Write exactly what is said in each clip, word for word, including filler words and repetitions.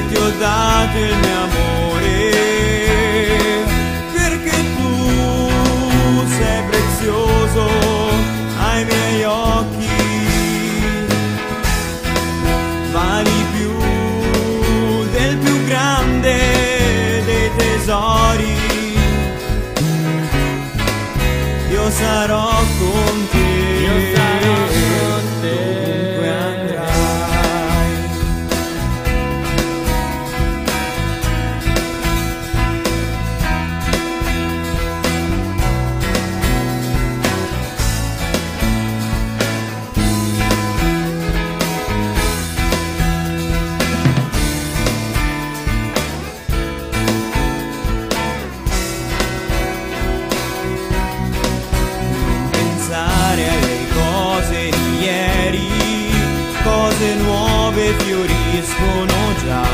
e ti ho dato il mio amore, perché tu sei prezioso ai miei occhi, vali più del più grande dei tesori. Io sarò con te, io sarò con te, dovunque andrai. Alle cose di ieri, cose nuove fioriscono già.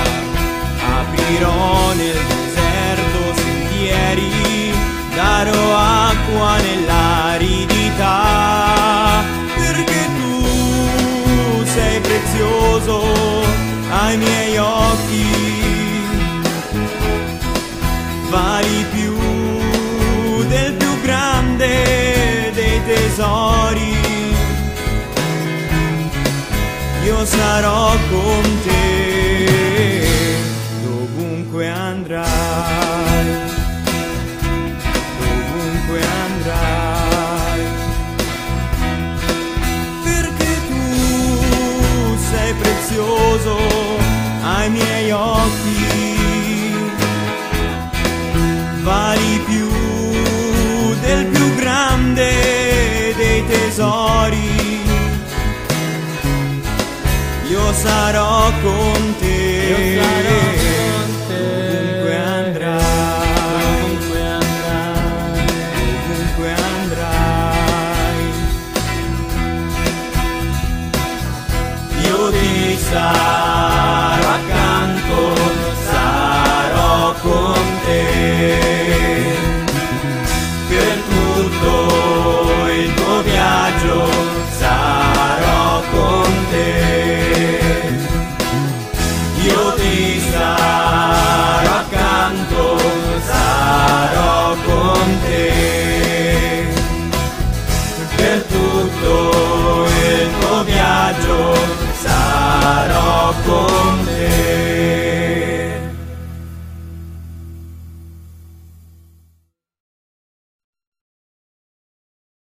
Aprirò nel deserto sentieri, darò acqua nell'aridità, perché tu sei prezioso ai miei occhi, vali più del più grande dei tesori. Io sarò con te dovunque andrai, dovunque andrai, perché tu sei prezioso ai miei occhi, vali più del più grande dei tesori. Io sarò con te, io sarò con te, dovunque andrai, dovunque andrai, dovunque andrai. Io ti sarò.